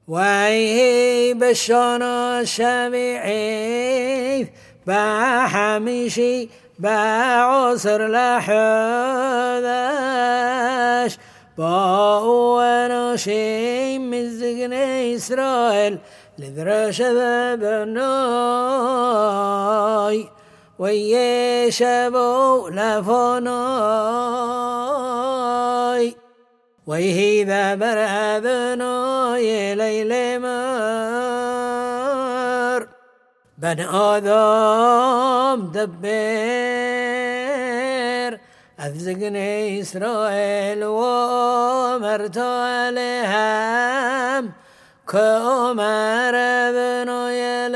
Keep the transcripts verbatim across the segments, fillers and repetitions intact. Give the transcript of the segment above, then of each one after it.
وهي بشنا شبيعيث بحمشي بعصر لحذاش باوانا شي مزقن إسرائيل لذرش ذبناي ويشبو لفناي ويهي ذبر أذناي ليل مر بن آدم دبر أفزقن إسرائيل ومرت عليهم كأمر أذناي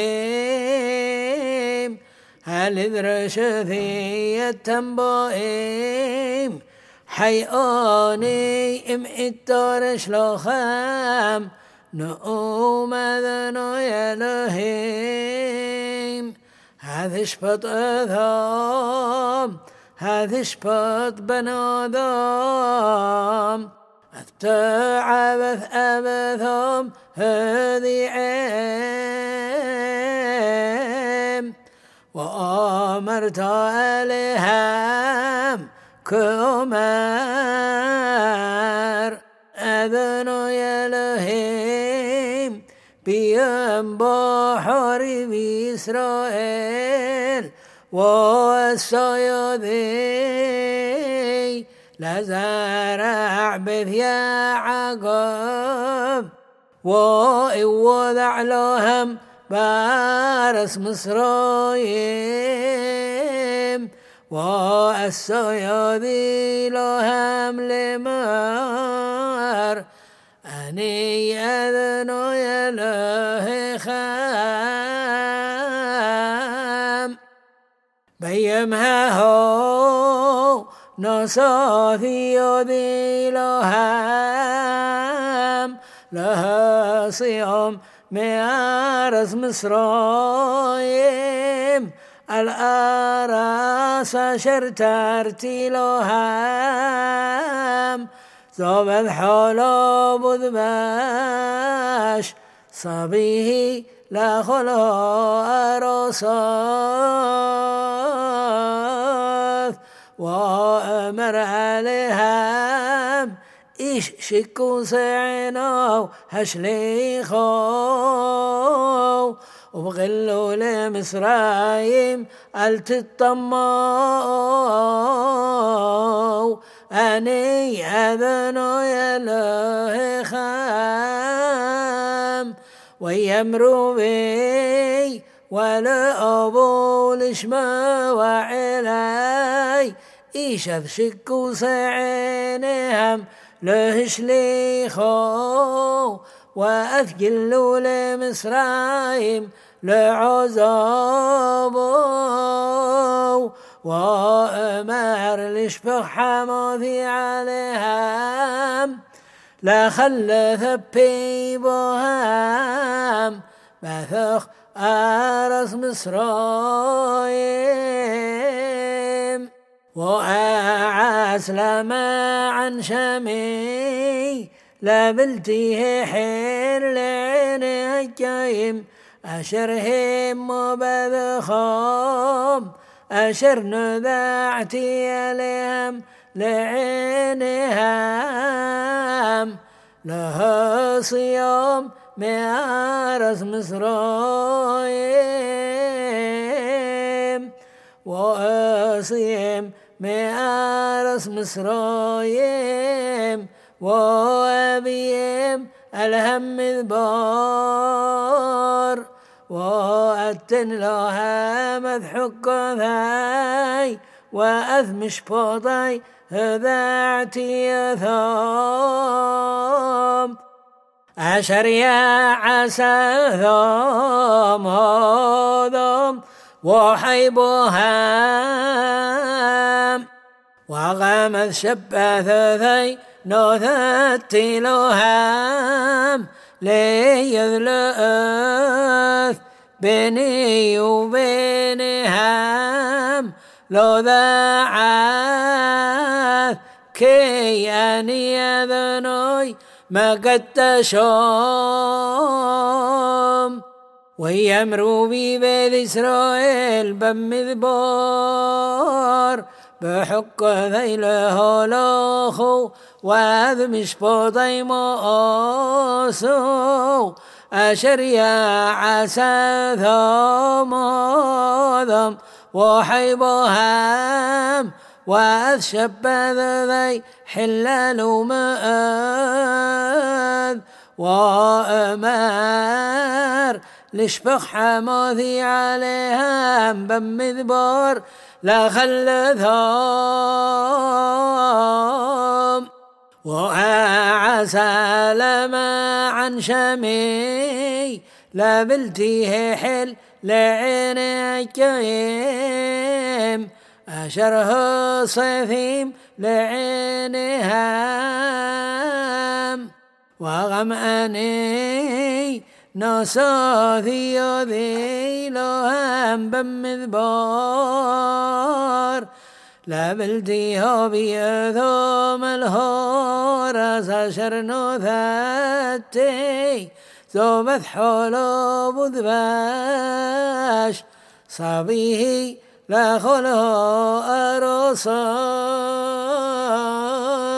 لهيم هل ذرش ذي التنبائم حياني ام اتارش لخم نؤوم ذناي لهيم هذا شبط أذام هذا شبط بنادام أتعبث أبثام هذي عام وآمرت عليهم كمر أذناي لهيم بيم بحر بإسرائيل والصيادي لزرع بث يعقوب وإوضع لهم بارس مصرايم والصيادي لهم لمر أني أذناي له خام بيمها هو نصافي يدي لهم لها صيام ميارس مصرايم الأراس شرترتي لهم زبد حلاب ذباش صبيه لخلا أرصاث وأمر عليهم إيش شكو سعناو هشليخو وبغلوا لمصرايم التطمو أني أذناي له خام ويمروا بي ولا أبو لشما وعلي إيش أذشكوا سعينهم لهش ليخو وأثقلوا لمصرايم لعذابو وأمر لشبخ حماثي عليهم لا خل ثبي بهم بثخ أرس مصرايم وأعاس لما عن شمي لبلتيه حير لعيني الجايم أشرهم وبذخام أشر نذاعتي عليهم لعينهم لها صيام ميارس مصرايم وأصيم ميارس مصرايم وأبيم الهم ذبار وأتن لها مذحق ذاي وأثمش بوضي ذاعتي ثام أشر يا عسى ثام هذام وحيبهم وغمذ شبث ذي نوثتي لهم ليذلث بيني وبينهم لو ذاعث كي أني أذني ما قد تشوم ويمروا بي بيت إسرائيل بمذبور بحق ذيله لوخو وذ مشبوطي مؤسو أشر يا عسى ثموذم وحيبهم وأذ شبذ ذي حلال مآذ وأمار لشبخ حماثي عليهم بمذبور لا خلثهم وأعسى لما عن شمي لا بلتيه حل لعيني كيم أشره صيثيم لعينهم وغمأني نصاثي ذي لهم بمذبار لا بلديها بيثوم الهورس أشر نوثاتي ثوبت حولو بذباش صبيه لا خلو أرصار